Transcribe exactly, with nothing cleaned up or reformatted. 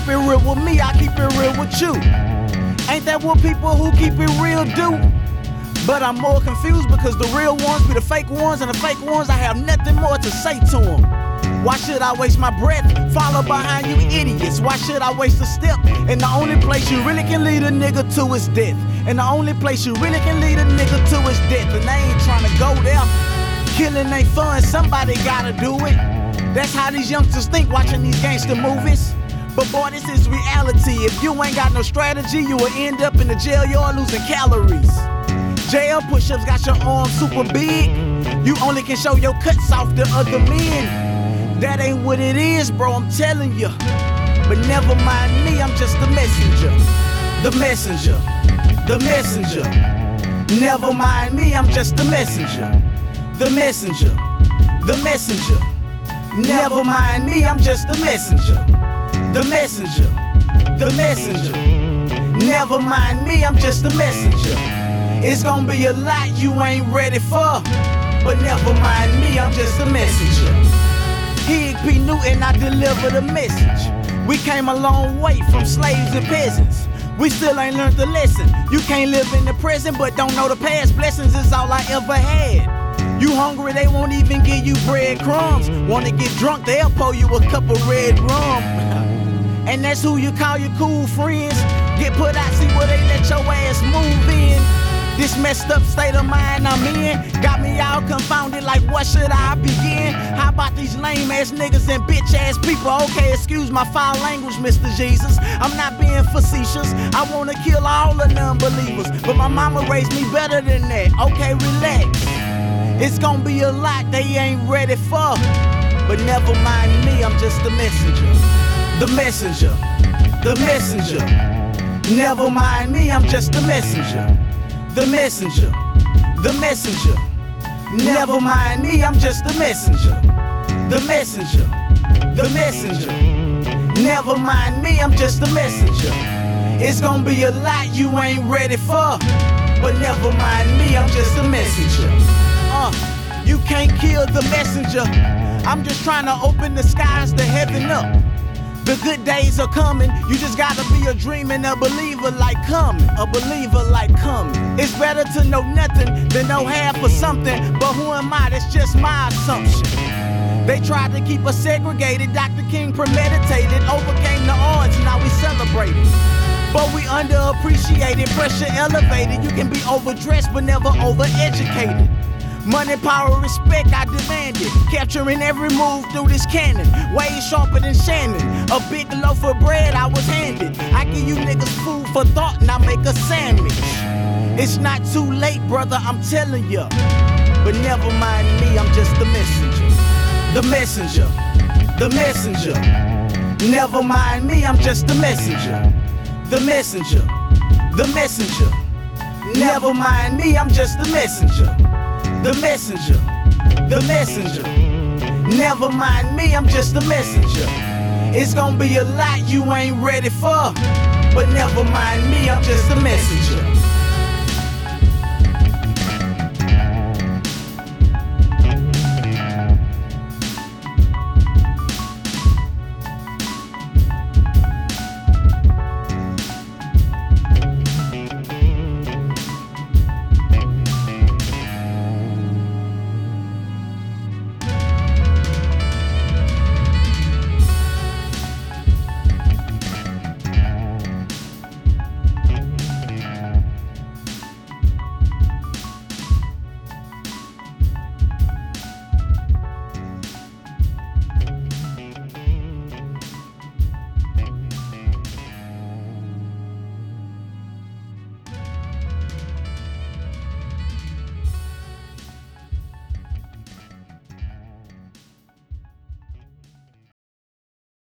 it real with me, I keep it real with you. Ain't that what people who keep it real do? But I'm more confused because the real ones be the fake ones, and the fake ones I have nothing more to say to them. Why should I waste my breath, follow behind you idiots? Why should I waste a step? And the only place you really can lead a nigga to is death. And the only place you really can lead a nigga to is death. And they ain't trying to go there. Killing ain't fun, somebody gotta do it. That's how these youngsters think watching these gangster movies. But boy, this is reality. If you ain't got no strategy, you will end up in the jail yard losing calories. Jail push-ups got your arms super big. You only can show your cuts off to other men. That ain't what it is, bro, I'm telling you. But never mind me, I'm just the messenger. The messenger, the messenger. Never mind me, I'm just the messenger. The messenger, the messenger. Never mind me, I'm just the messenger. The messenger, the messenger. Never mind me, I'm just the messenger. It's gonna be a lot you ain't ready for. But never mind me, I'm just the messenger. Hig P. Newton, I deliver the message. We came a long way from slaves and peasants. We still ain't learned the lesson. You can't live in the present but don't know the past. Blessings is all I ever had. You hungry, they won't even give you breadcrumbs. Wanna get drunk, they'll pour you a cup of red rum. And that's who you call your cool friends. Get put out, see where they let your ass move in. This messed up state of mind I'm in got me all confounded, like what should I begin? How about these lame ass niggas and bitch ass people? Okay, excuse my foul language, Mister Jesus. I'm not being facetious, I wanna kill all the non-believers, but my mama raised me better than that. Okay, relax. It's gonna be a lot they ain't ready for. But never mind me, I'm just the messenger. The messenger, the messenger. Never mind me, I'm just the messenger. The messenger, the messenger. Never mind me, I'm just the messenger. The messenger, the messenger. Never mind me, I'm just the messenger. It's gonna be a lot you ain't ready for. But never mind me, I'm just the messenger. Uh, you can't kill the messenger. I'm just trying to open the skies to heaven up. The good days are coming, you just gotta be a dreamer and a believer like coming, a believer like coming. It's better to know nothing than know half of something, but who am I? That's just my assumption. They tried to keep us segregated, Doctor King premeditated, overcame the odds, now we celebrating. But we underappreciated, pressure elevated, you can be overdressed but never overeducated. Money, power, respect, I demand it. Capturing every move through this cannon. Way sharper than Shannon. A big loaf of bread I was handed. I give you niggas food for thought and I make a sandwich. It's not too late, brother, I'm telling ya. But never mind me, I'm just the messenger. The messenger, the messenger. Never mind me, I'm just the messenger. The messenger, the messenger. Never mind me, I'm just the messenger. The messenger, the messenger. Never mind me, I'm just the messenger. It's gonna be a lot you ain't ready for. But never mind me, I'm just the messenger.